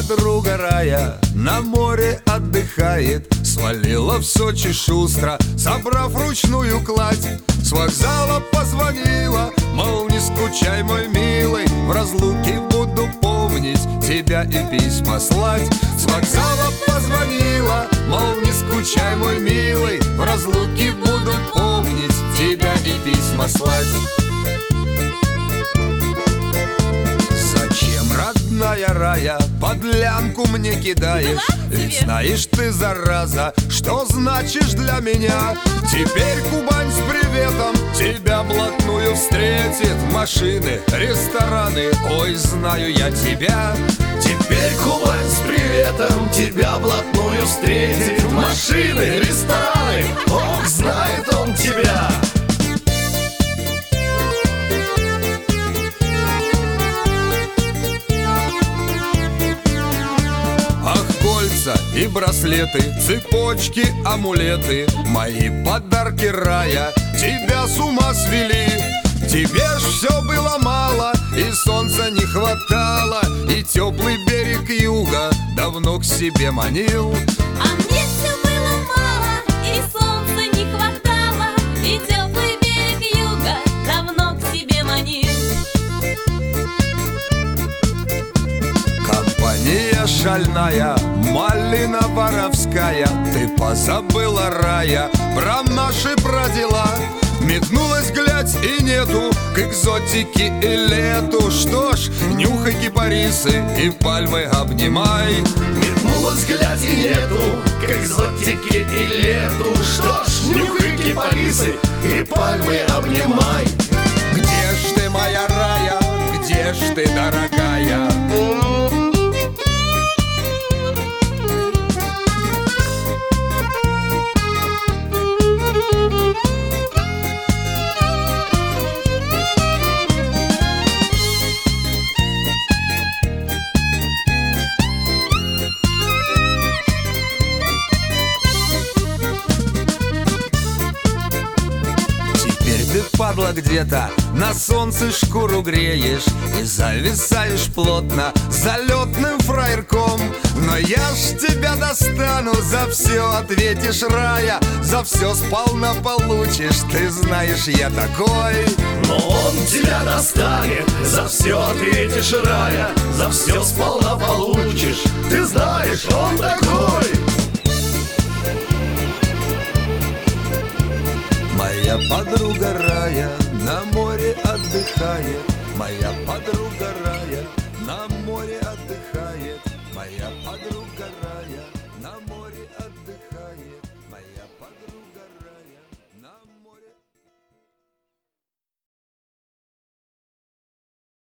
подруга рая на море отдыхает. Свалила в Сочи шустро, собрав ручную кладь. С вокзала позвонила, мол, не скучай, мой милый, в разлуке буду помнить тебя и письма слать. С вокзала позвонила, мол, не скучай, мой милый, в разлуке буду помнить тебя и письма слать. Зачем, родная рая, подлянку мне кидаешь? Ведь знаешь ты, зараза, что значишь для меня. Теперь Кубань с приветом тебя блатную встретит. Машины, рестораны, ой, знаю я тебя. Теперь Кубань с приветом тебя блатную встретит. Машины, рестораны, ох, знает он тебя. И браслеты, цепочки, амулеты, мои подарки рая тебя с ума свели. Тебе ж все было мало, и солнца не хватало, и теплый берег юга давно к себе манил. А мне все было мало, и солнца не хватало, и теплый берег юга давно к себе манил. Компания шальная, малина воровская, ты позабыла рая про наши продела. Метнулась, глядь, и нету к экзотике и лету. Что ж, нюхай кипарисы и пальмы обнимай. Метнулась, глядь, и нету к экзотике и лету. Что ж, нюхай кипарисы и пальмы обнимай. Где ж ты, моя рая, где ж ты, дорогая? Ты, падла, где-то на солнце шкуру греешь и зависаешь плотно залетным фраерком. Но я ж тебя достану, за все ответишь, рая, за все сполна получишь, ты знаешь, я такой. Но он тебя достанет, за все ответишь, рая, за все сполна получишь, ты знаешь, он такой. Моя подруга рая на море отдыхает. Моя подруга рая на море отдыхает. Моя подруга рая.